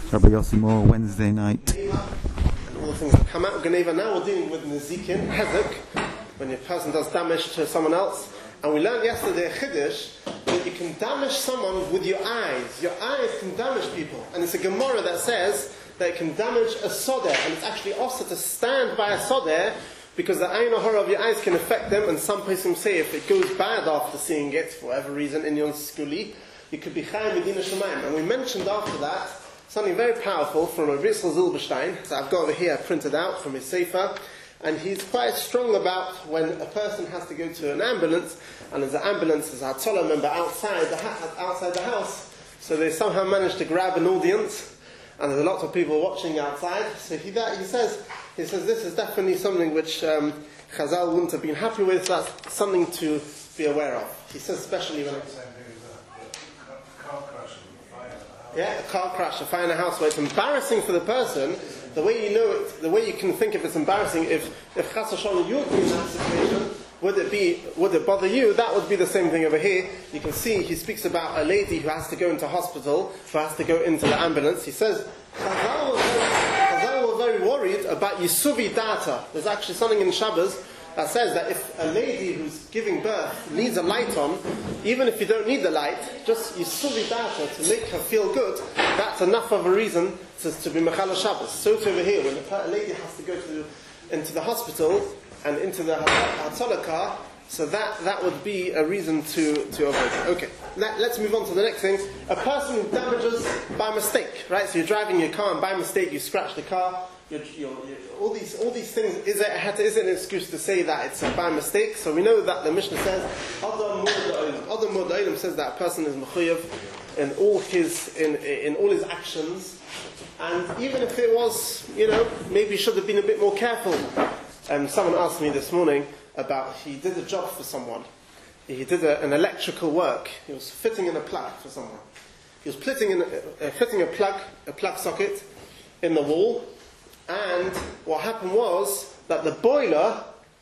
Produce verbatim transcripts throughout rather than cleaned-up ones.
Rabbi Yossi Moore, Wednesday night. And all the things that come out. Geneva, now we're dealing with Nezikin, Hezek, when a person does damage to someone else. And we learned yesterday, Chiddush, that you can damage someone with your eyes. Your eyes can damage people. And it's a Gemara that says that it can damage a sodeh. And it's actually also to stand by a sodeh, because the ayin horror of your eyes can affect them. And some people say if it goes bad after seeing it, for whatever reason, in your skuli, you could be chayim medina shemayim. And we mentioned after that something very powerful from Rabbi Yisrael Zilberstein. So I've got over here printed out from his sefer. And he's quite strong about when a person has to go to an ambulance, and there's an ambulance, there's a Hatzalah member outside the, ha- outside the house, so they somehow managed to grab an audience, and there's a lot of people watching outside. So he, that, he says, he says this is definitely something which um, Chazal wouldn't have been happy with. That's something to be aware of. He says especially when it's yeah, a car crash, a fire in a house, where it's embarrassing for the person. The way you know it, the way you can think if it's embarrassing, if if Chas v'Shalom you would be in that situation, would it be, would it bother you? That would be the same thing over here. You can see he speaks about a lady who has to go into hospital, who has to go into the ambulance. He says, Chazal was very, Chazal was very worried about Yisuvi Data. There's actually something in Shabbos that says that if a lady who's giving birth needs a light on, even if you don't need the light, just Yisuvi Data to make her feel good, that's enough of a reason to, to be Mechala Shabbos. So to over here, when a lady has to go to, into the hospital and into the Hatzalah car, so that, that would be a reason to, to avoid it. Okay, Let, let's move on to the next thing. A person who damages by mistake, right? So you're driving your car and by mistake you scratch the car. You're, you're, you're, all these all these things, is it, is it an excuse to say that it's by mistake? So we know that the Mishnah says, Adam Mu'ada'im says that a person is mechuyev in all his in in all his actions, and even if it was, you know, maybe he should have been a bit more careful. Um, someone asked me this morning about, he did a job for someone. He did a, an electrical work. He was fitting in a plug for someone. He was fitting in a, uh, fitting a plug a plug socket in the wall. And what happened was that the boiler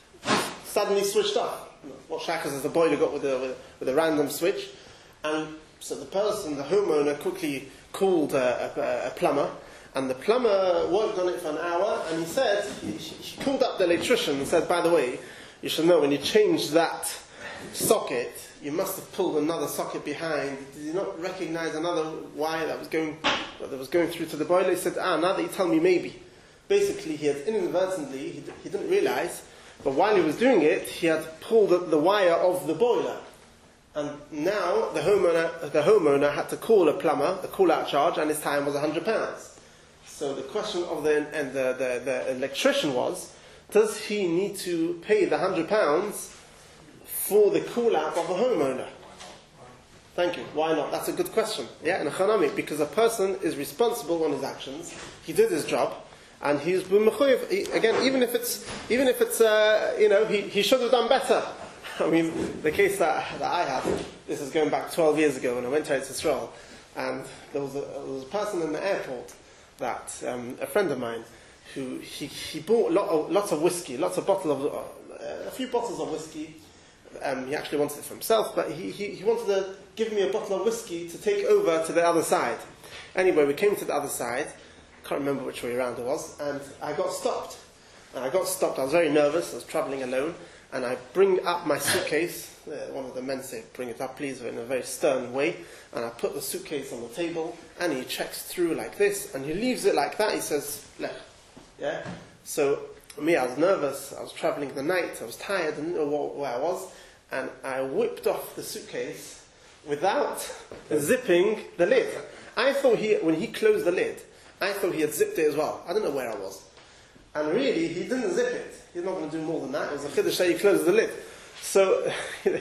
suddenly switched off. What shakas has the boiler got with a, with, with a random switch? And so the person, the homeowner, quickly called a, a, a plumber. And the plumber worked on it for an hour. And he said, he, he called up the electrician and said, by the way, you should know when you change that socket, you must have pulled another socket behind. Did you not recognize another wire that was going that was going through to the boiler? He said, ah, now that you tell me, maybe. Basically, he had inadvertently, he, he didn't realize, but while he was doing it, he had pulled the, the wire of the boiler. And now the homeowner, the homeowner had to call a plumber, a call-out charge, and his time was one hundred pounds. So the question of the, and the, the, the electrician was, does he need to pay the one hundred pounds for the call-out of the homeowner? Thank you. Why not? That's a good question. Yeah, in a chanami, because a person is responsible on his actions. He did his job. And he's been mechuyev. Again, even if it's, even if it's, uh, you know, he, he should have done better. I mean, the case that, that I have, this is going back twelve years ago when I went to Eretz Yisrael, and there was a, there was a person in the airport that, um, a friend of mine, who, he, he bought lot of, lots of whiskey, lots of bottles of, uh, a few bottles of whiskey. Um, he actually wanted it for himself, but he, he, he wanted to give me a bottle of whiskey to take over to the other side. Anyway, we came to the other side. Can't remember which way around it was, and I got stopped. And I got stopped, I was very nervous, I was travelling alone, and I bring up my suitcase, uh, one of the men said, bring it up please, in a very stern way, and I put the suitcase on the table, and he checks through like this, and he leaves it like that, he says, lech. Yeah? So, me, I was nervous, I was travelling the night, I was tired, I didn't know what, where I was, and I whipped off the suitcase without zipping the lid. I thought he, when he closed the lid, I thought he had zipped it as well. I don't know where I was. And really, he didn't zip it. He's not going to do more than that. It was a chiddush that he closed the lid. So,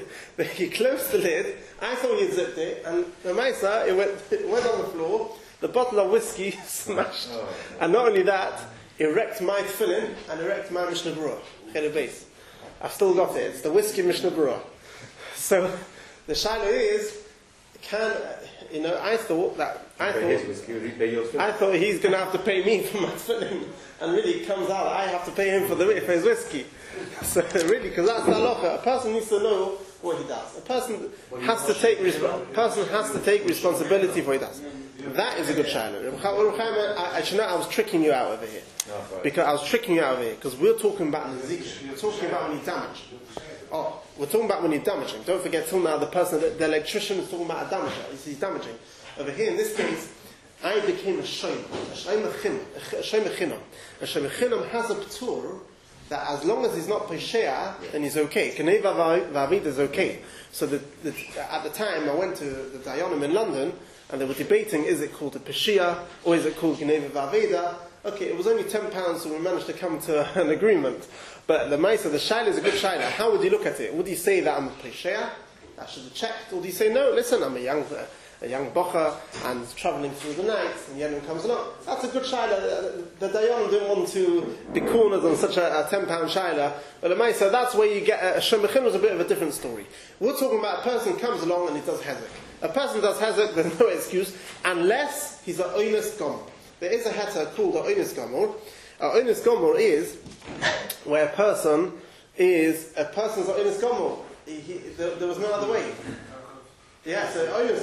he closed the lid. I thought he had zipped it. And the maisa, it went, it went on the floor. The bottle of whiskey smashed. Oh. And not only that, it wrecked my tefillin and it wrecked my Mishnah Berurah. Cheder Beis. I've still got it. It's the whiskey Mishnah Berurah. So, the shaila is, can... You know, I thought that I thought, I thought he's going to have to pay me for my tefillin, and really it comes out I have to pay him for the for his whiskey. So really, because that's the halacha. A person needs to know what he does. A person has to take resp- person has to take responsibility for what he does. That is a good shaila. I, I should know I was tricking you out over here. No, because I was tricking you out over here. Because we're talking about Nezik. We're talking about when you damage. Oh, we're talking about when you're damaging. Don't forget, till now, the person, the, the electrician is talking about a damager. He's damaging. Over here, in this case, I became a shoym. A shoym echinam. A shoym echinam. A shoym echinam has a p'tur that as long as he's not Peshea, then he's okay. Kenei v'avid is okay. So the, the, at the time, I went to the Dayanim in London, and they were debating, is it called a Peshea, or is it called Kenei v'avida? Okay, it was only ten pounds, so we managed to come to an agreement. But the Maisa, the Shaila is a good Shaila. How would you look at it? Would you say that I'm a Peshea? I should have checked. Or do you say, no, listen, I'm a young a young bocha and travelling through the night, and Yemen comes along. That's a good Shaila. The, the Dayan didn't want to be cornered on such a, a ten pound Shaila. But the Maisa, that's where you get a, a Shemachin was a bit of a different story. We're talking about a person comes along and he does Hezek. A person does Hezek, there's no excuse, unless he's an Oinus Gomor. There is a Heta called an Oinus Gomor. An Oinus Gomor is where a person is, a person's an Oinus Gomor. He, he, there, there was no other way. Yeah, so Oinus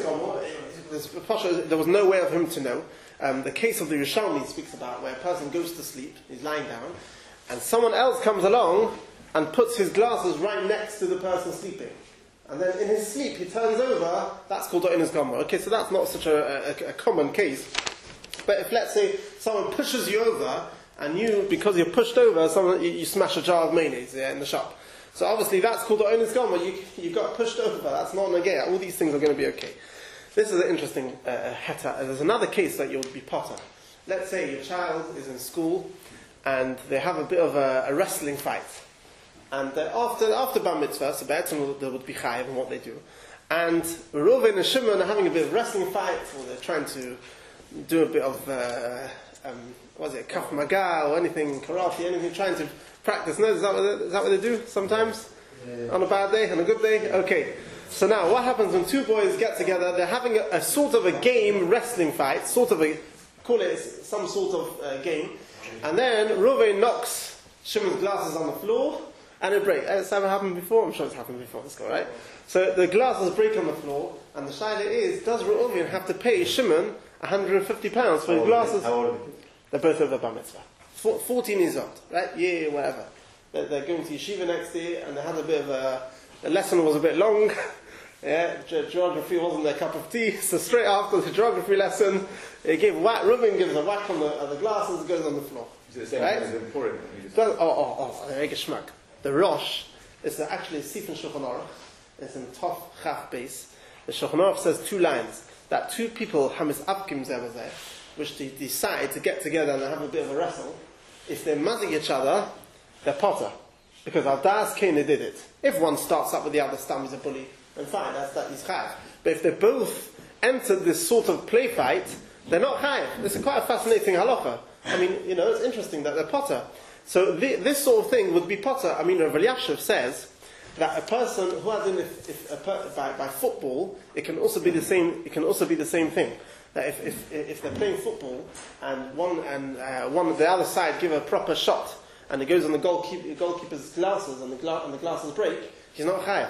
Gomor, there was no way of him to know. Um, the case of the Yerushalmi speaks about where a person goes to sleep, he's lying down, and someone else comes along and puts his glasses right next to the person sleeping. And then in his sleep he turns over, that's called Oinus Gomor. Okay, so that's not such a, a, a common case. But if, let's say, someone pushes you over, and you, because you're pushed over, someone, you, you smash a jar of mayonnaise yeah, in the shop. So obviously that's called the Oinus Gomor. You, you got pushed over, that's not negaya. All these things are going to be okay. This is an interesting uh, heta. There's another case that you'll be potter. Let's say your child is in school, and they have a bit of a, a wrestling fight. And uh, after after Bar Mitzvah, so Be'etzim there would be chayav in what they do. And Reuven and Shimon are having a bit of wrestling fight, or they're trying to do a bit of, uh, um, what is it, kaf maga, or anything, karate, anything, trying to practice. No, is that what they, is that what they do sometimes? Yeah. On a bad day, on a good day? Okay. So now, what happens when two boys get together, they're having a, a sort of a game wrestling fight, sort of a, call it some sort of uh, game, and then Reuven knocks Shimon's glasses on the floor, and it breaks. Has that ever happened before? I'm sure it's happened before, let's go, right? So the glasses break on the floor, and the shaila is, does Reuven have to pay Shimon one hundred fifty pounds for his glasses? How old are they? They're both over Bar Mitzvah. fourteen years old, right? Yeah, whatever. They're, they're going to yeshiva next year, and they had a bit of a, the lesson was a bit long. Yeah, ge- geography wasn't their cup of tea, so straight after the geography lesson, they give whack, Reuven gives a whack on the, on the glasses, it goes on the floor. Is it the same right? as the Purim? Oh, oh, oh, they make a schmuck. The Rosh is actually a Sif in Shulchan Aruch. It's in Tov Chaf base. The Shulchan Aruch says two lines, that two people, Hamis Abkim Zebazeh, which they decide to get together and have a bit of a wrestle, if they're muzzing each other, they're potter. Because al das Kain, they did it. If one starts up with the other, stam is a bully, then fine, that's that is chayav. But if they both entered this sort of play fight, they're not chayav. It's a quite a fascinating halacha. I mean, you know, it's interesting that they're potter. So the, this sort of thing would be potter. I mean, Rav Elyashiv says that a person who has in if, if a per, by, by football, it can also be the same. It can also be the same thing. That if if, if they're playing football and one and uh, one the other side give a proper shot and it goes on the goalkeeper, goalkeeper's glasses and the gla- and the glasses break, he's not chayav.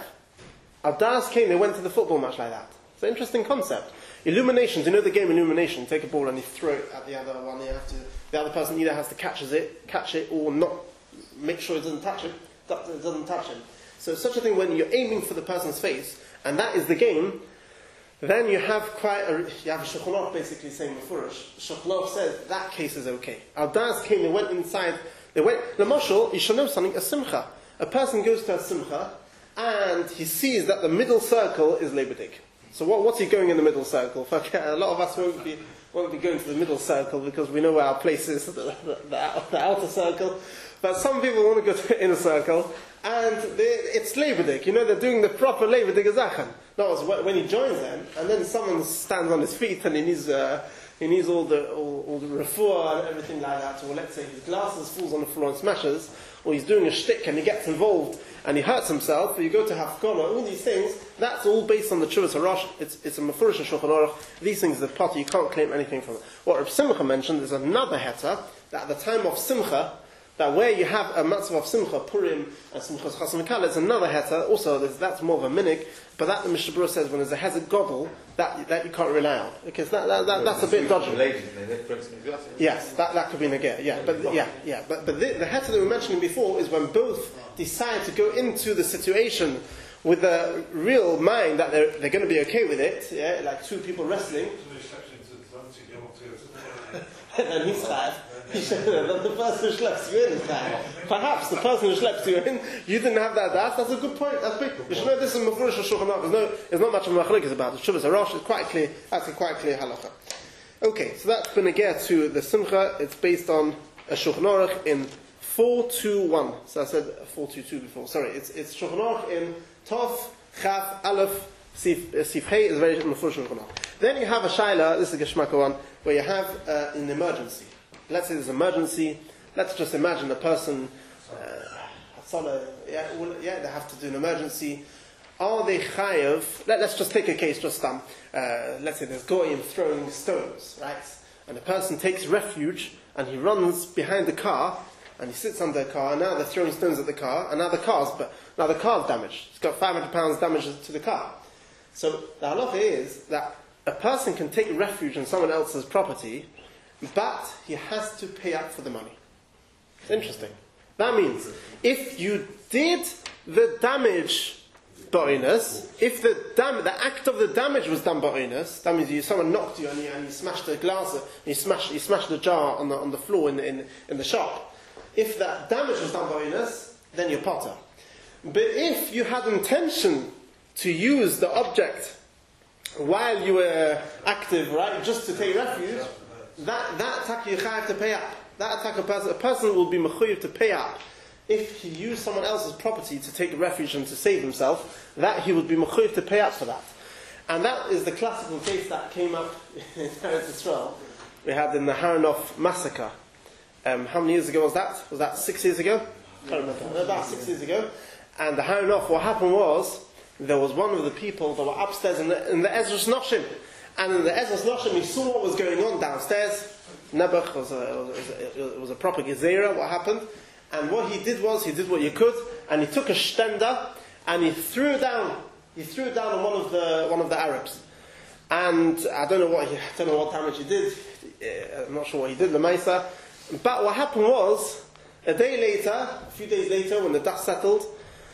Al Das came, they went to the football match like that. It's an interesting concept. Illuminations, you know the game Illumination, take a ball and you throw it at the other one, you have to, the other person either has to catch it, catch it or not, make sure it doesn't touch it, it doesn't touch him. So it's such a thing when you're aiming for the person's face, and that is the game, then you have quite a, you have a Shulchan Aruch basically saying Mefurish. Shulchan Aruch says that case is okay. Al Das came, they went inside, they went, the Moshel, you should know something, a simcha. A person goes to a simcha, and he sees that the middle circle is Lebedik. So what, what's he going in the middle circle? A lot of us won't be, won't be going to the middle circle because we know where our place is, the, the, the, the outer circle. But some people want to go to the inner circle, and they, it's Lebedik. You know, they're doing the proper Lebedik Azachan. No, when he joins them, and then someone stands on his feet and he needs, uh, he needs all the all, all the refuah and everything like that, or let's say his glasses falls on the floor and smashes, or he's doing a shtick and he gets involved and he hurts himself, or you go to Hafgana, all these things, that's all based on the Chuvas HaRosh, it's, it's a Mefurish and Shulchan Aruch, these things are potter, you can't claim anything from it. What Reb Simcha mentioned is another heta, that at the time of Simcha, that where you have a matzav of Simcha, Purim, and Simchas Chasam V'Kala, it's another heter, also that's more of a minig, but that the Mishnah Berurah says when there's a hezek godel, that, that you can't rely on. Because that, that, that, that's a bit dodgy. Yes, that, that could be negir, yeah. But yeah, yeah. But, but the, the heter that we were mentioning before is when both decide to go into the situation with a real mind that they're, they're going to be okay with it, yeah, like two people wrestling. And he's chayav. The person who schleps you in is chayav. Perhaps the person who schleps you in, you didn't have that das. That's a good point. That's big. You should know this is Mefurish Shulchan Aruch. There's no, there's not much of a machlokes about it. Shuvas Arosh is quite clear. That's a quite clear halacha. Okay, so that's been a get to the Simcha. It's based on a Shulchan Aruch in four two one. So I said four two two before. Sorry, it's it's Shulchan Aruch in Tov Chaf Aleph Sif Sif Hey is very Mefurish Shulchan Aruch. Then you have a shaila. This is a Geshmaka one where you have uh, an emergency. Let's say there's an emergency. Let's just imagine a person, uh, yeah, well, yeah, they have to do an emergency. Are they chayav? Let, let's just take a case, just um, uh, let's say there's goyim throwing stones, right? And the person takes refuge and he runs behind the car and he sits under the car. And now they're throwing stones at the car, and now the car's but now the car's damaged. It's got five hundred pounds damage to the car. So the halacha is that a person can take refuge in someone else's property, but he has to pay up for the money. It's interesting. That means if you did the damage ba'inus, if the dam- the act of the damage was done ba'inus, that means you, someone knocked you and you, and you smashed the glass, and you smashed you smashed the jar on the on the floor in in, in the shop. If that damage was done ba'inus, then you're potter. But if you had intention to use the object while you were active, right, just to take refuge, that that attack you have to pay up. That attack a person, a person will be mechuyev to pay up if he used someone else's property to take refuge and to save himself. That he would be mechuyev to pay up for that, and that is the classical case that came up in Eretz Israel. We had in the Haranoff massacre. Um, how many years ago was that? Was that six years ago? I can't remember. About six years ago. And the Haranoff, what happened was there was one of the people that were upstairs in the, in the Ezras Noshim. And in the Ezras Noshim, he saw what was going on downstairs. Nebuch was a, was a, it was a proper gezerah, what happened. And what he did was, he did what he could, and he took a shtender, and he threw it down. He threw it down on one of the one of the Arabs. And I don't know what he, I don't know what damage he did. I'm not sure what he did, Lemaisa. But what happened was, a day later, a few days later, when the dust settled,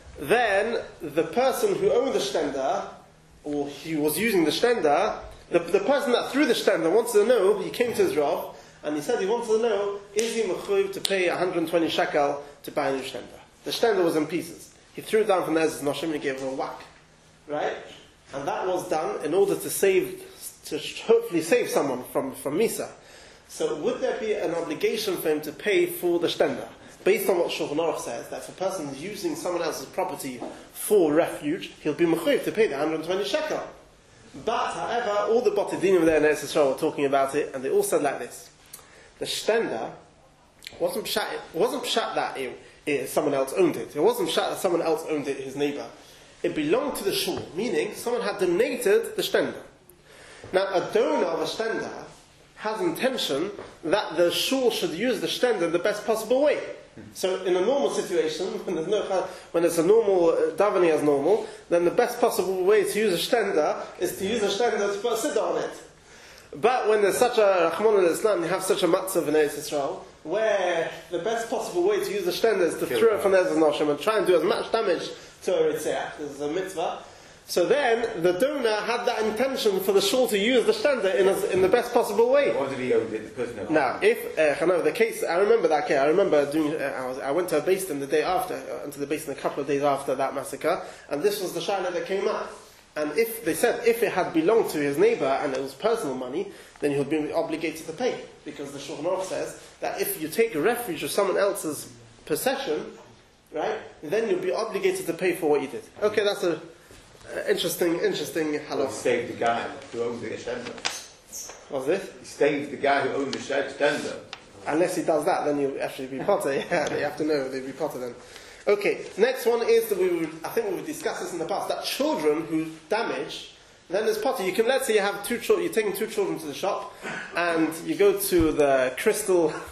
then the person who owned the shtender, or he was using the shtender, the, the person that threw the shtender wanted to know, he came to his Rav, and he said he wanted to know, is he mechuyev to pay one hundred twenty shekel to buy a new shtender? The shtender was in pieces. He threw it down from Ezras Noshim and he gave him a whack. Right? And that was done in order to save, to hopefully save someone from, from Misa. So would there be an obligation for him to pay for the shtender? Based on what Shulchan Aruch says, that if a person is using someone else's property for refuge, he'll be mechuyev to pay the one hundred twenty shekel. But, however, all the Botidinim there in Eretz Yisrael were talking about it, and they all said like this. The shtender wasn't pshat, it wasn't pshat that it, it, someone else owned it. It wasn't pshat that someone else owned it, his neighbor. It belonged to the shul, meaning someone had donated the shtender. Now, a donor of a shtender has intention that the shul should use the shtender in the best possible way. So, in a normal situation, when there's no when it's a normal uh, davening as normal, then the best possible way to use a shtender is to use a shtender to put a siddur on it. But when there's such a Rahman al-Islam, you have such a matzav in Eretz Yisrael, where the best possible way to use the shtender is to Kill throw it from Ezras Noshim and try and do as much damage to a Ritzeach. This is a mitzvah. So then, the donor had that intention for the shul to use the shtender in, a, in the best possible way. What did he own it? The person now, if, uh, I know the case, I remember that case, I remember doing, uh, I, was, I went to a Beis Din the day after, uh, into the Beis Din a couple of days after that massacre, and this was the shayla that came up. And if, they said, if it had belonged to his neighbor and it was personal money, then he would be obligated to pay. Because the Shulchan Aruch says that if you take refuge of someone else's possession, right, then you'll be obligated to pay for what you did. Okay, that's a uh, interesting, interesting halach. He saved the guy who owned the shtender. What's this? He saved the guy who owned the shtender. Unless he does that, then you'll actually be potter. Yeah, you have to know they'll be potter then. Okay, next one is that we would, I think we've discussed this in the past, that children who damage, then there's potter. You can, let's say you have two children, you're taking two children to the shop, and you go to the crystal,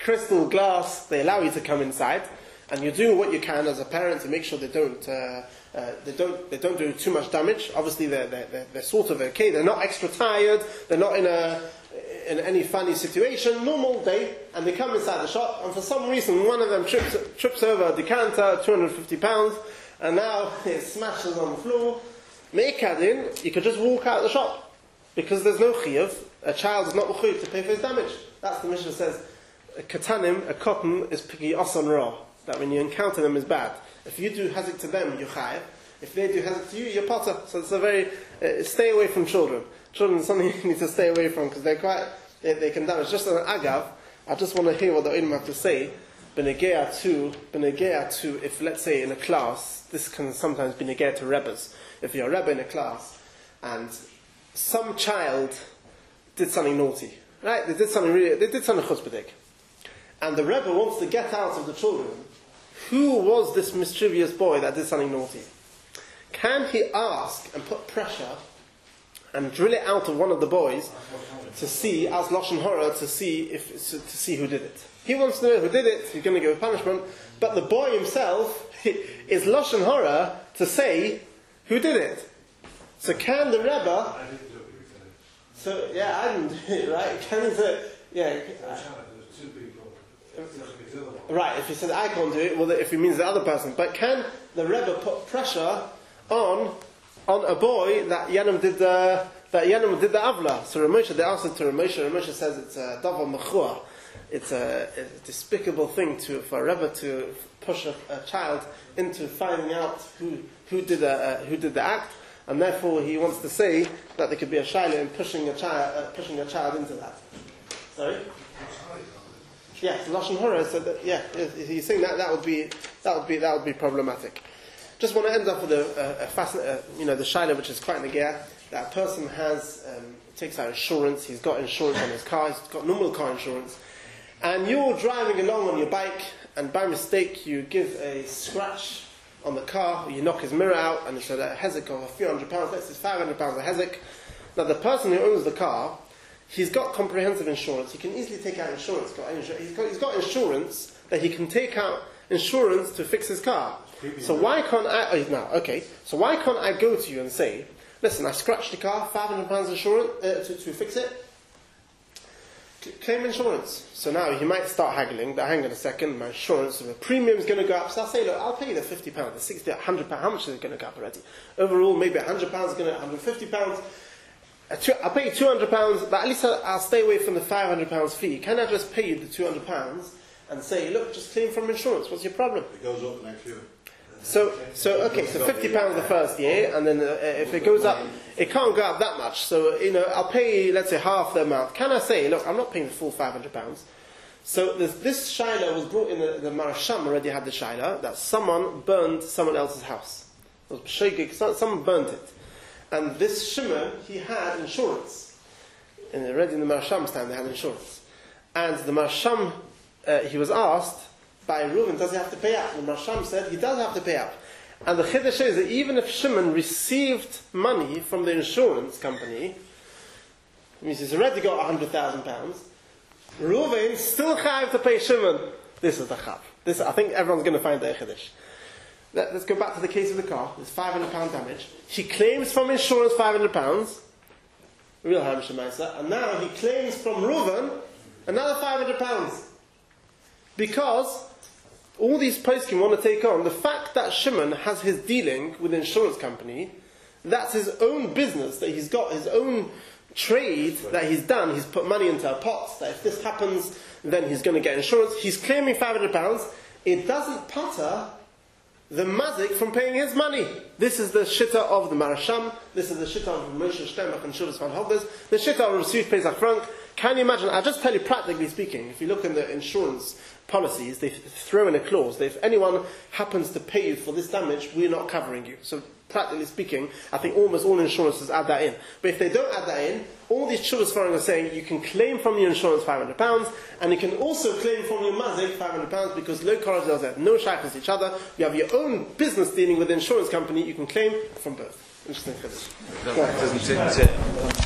crystal glass, they allow you to come inside, and you're doing what you can as a parent to make sure they don't uh, uh, they don't they don't do too much damage. Obviously, they're, they're they're sort of okay. They're not extra tired. They're not in a in any funny situation. Normal day, and they come inside the shop, and for some reason, one of them trips trips over a decanter, two hundred fifty pounds, and now it smashes on the floor. Me'ikadin, you could just walk out of the shop because there's no chiyuv. A child is not chiyuv to pay for his damage. That's the Mishnah says. A katanim, a cotton, is piki osan ra. That when you encounter them is bad. If you do hazik to them, you're chayiv. If they do hazik to you, you're potter. So it's a very uh, stay away from children. Children is something you need to stay away from because they're quite they, they can damage. Just an agav, I just want to hear what the Ulam have to say. Benegea to benegea to if let's say in a class, this can sometimes be negea to rebbes. If you're a rebbe in a class and some child did something naughty, right? They did something really, they did something chutzpahdik. And the Rebbe wants to get out of the children. Who was this mischievous boy that did something naughty? Can he ask and put pressure and drill it out of one of the boys to see, as Lashon Hora, to see if to see who did it? He wants to know who did it. He's going to give a punishment, but the boy himself is Lashon Hora to say who did it. So can the Rebbe? So yeah, I didn't do it, right? Can he say yeah? Right, if he said I can't do it, well, if he means the other person. But can the Rebbe put pressure on on a boy that Yanim did the that Yanim did the avla? So Ramosha, they asked it to Ramosha. Ramosha says it's a davar mechua. It's a, a despicable thing to for a Rebbe to push a, a child into finding out who who did a, uh, who did the act, and therefore he wants to say that there could be a shaila in pushing a child uh, pushing a child into that. Sorry. Yes, Lashon Hora said that. Yeah, he's saying that that would be that would be that would be problematic. Just want to end up with a, a, a fascinating, uh, you know, the shaila which is quite negea. That a person has um, takes out insurance. He's got insurance on his car. He's got normal car insurance, and you're driving along on your bike, and by mistake you give a scratch on the car. You knock his mirror out, and it's a hezek of a few hundred pounds. Let's say five hundred pounds a hezek. Now the person who owns the car, he's got comprehensive insurance. He can easily take out insurance. He's got, he's got insurance that he can take out insurance to fix his car. So why can't I? Oh, now, okay. So why can't I go to you and say, "Listen, I scratched the car, five hundred pounds insurance uh, to, to fix it. Claim insurance." So now he might start haggling. But hang on a second, my insurance, the premium is going to go up. So I'll say, look, I'll pay you the fifty pounds, the sixty, a hundred pounds. How much is it going to go up already? Overall, maybe a hundred pounds is going to, one hundred fifty pounds. I'll pay you two hundred pounds, but at least I'll, I'll stay away from the five hundred pounds fee. Can I just pay you the two hundred pounds and say, look, just claim from insurance? What's your problem? It goes up next year. So, so okay, so fifty pounds the first year, and then uh, if it goes up, it can't go up that much. So, you know, I'll pay, let's say, half the amount. Can I say, look, I'm not paying the full five hundred pounds. So this, this shaila was brought in, the, the Marasham already had the shaila, that someone burned someone else's house. It was b'sheigig, someone burned it. And this Shimon, he had insurance. And already in the Marasham's time, they had insurance. And the Marasham, uh, he was asked by Reuven, does he have to pay up? And the Marasham said, he does have to pay up. And the Chiddush is that even if Shimon received money from the insurance company, it means he's already got one hundred thousand pounds, Reuven still have to pay Shimon. This is the chav. This, I think everyone's going to find the Chiddush. Let's go back to the case of the car. There's five hundred pounds damage. He claims from insurance five hundred pounds. Real Hamish Shemaisa. And now he claims from Reuven another five hundred pounds. Because all these poskim want to take on the fact that Shimon has his dealing with the insurance company. That's his own business, that he's got his own trade that he's done. He's put money into a pot, that if this happens, then he's going to get insurance. He's claiming five hundred pounds. It doesn't patter the mazik from paying his money. This is the shitta of the Marasham. This is the shitta of Moshe Steinbach and Shuvas van Hobdes. The shitta of Rasuv Pesach Frank. Can you imagine? I'll just tell you practically speaking, if you look in the insurance policies, they throw in a clause that if anyone happens to pay you for this damage, we're not covering you. So practically speaking, I think almost all insurances add that in. But if they don't add that in, all these Shuvas Farang are saying you can claim from your insurance five hundred pounds, and you can also claim from your mazik five hundred pounds, because low corridors have no shackles each other. You have your own business dealing with the insurance company, you can claim from both. Interesting for this. Doesn't it?